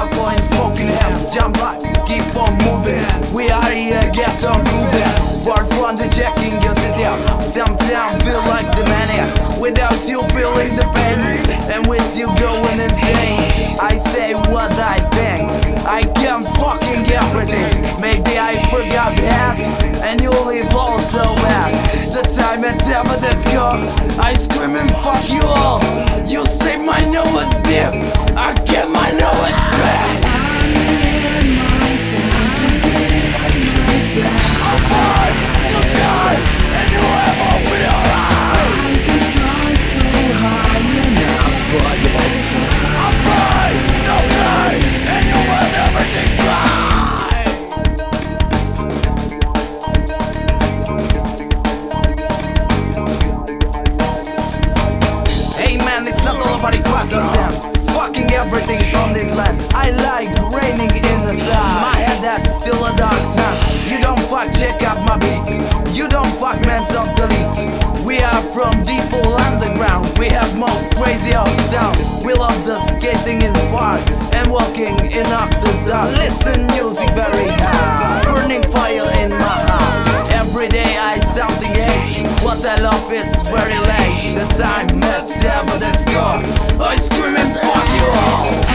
alcohol and smoking hemp. Jump right, keep on moving. We are here, get on moving. Bar from the checking your detail. Sometimes feel like the mania without you feeling the pain, and with you going insane. I say what I think, I can fucking everything. Maybe I forgot that, and you leave all so bad. The time and evidence gone, I scream and fuck you all. You say my nose is deep, I get my nose back. I'm fine, just gone, and you have opened your eyes. I can fly so high enough for you. I'm fine, no lie, and you let everything cry. Hey man, it's not all about equators then. Fucking everything on this land. I like raining in the sun. My head has still a dark now. You don't fuck, check out my beat. You don't fuck, man's off delete. We are from deep all underground. We have most crazy old sound. We love the skating in the park and walking in after dark. Listen, music very hard, burning fire in my heart. Every day I something hate. What I love is very late. The time met evidence gone. I scream and fuck you all.